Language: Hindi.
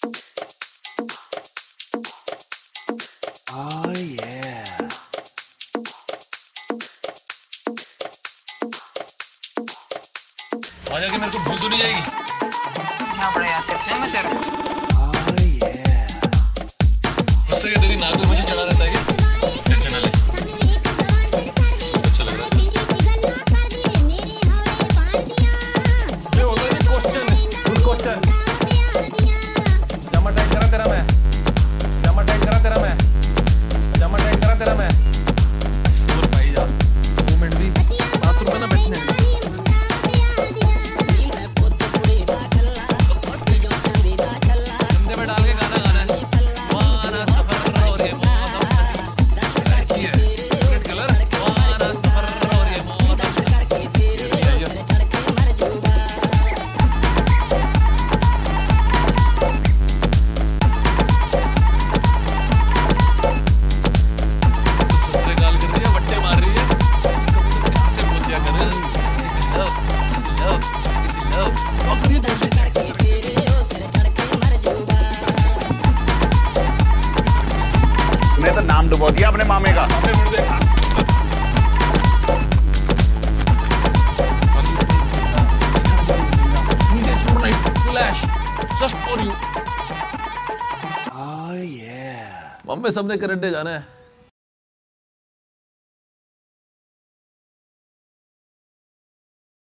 Oh yeah. आजा कि मेरे को भूल तो नहीं जाएगी। यहाँ बड़ा याद करते हैं मैं तेरा। Oh yeah. उससे क्या तेरी नाक में मुझे चढ़ा रहता है क्या? टेंशन ना ले। अच्छा लग रहा है। ये होता है क्वेश्चन, गुड क्वेश्चन। जमा टाइट करा तेरा मैं। जमा टाइट करा तेरा मैं। जमा टाइट करा तेरा मैं। और भाई जा। मूवमेंट भी बाथरूम में ना बैठने दे। में डाल के गाना गाना है। वाना सफर और ये मौसम कैसी है? फेवरेट कलर वाना सफर और ये मौसम। ससुरे गाल कर रही है, वट्टे मार रही है। कभी तो प्यार से बोल दिया कर। तूने तो नाम डुबो दिया अपने मामे का। Flash, just for you. Oh yeah. Mummy सबने करंटे जाना है।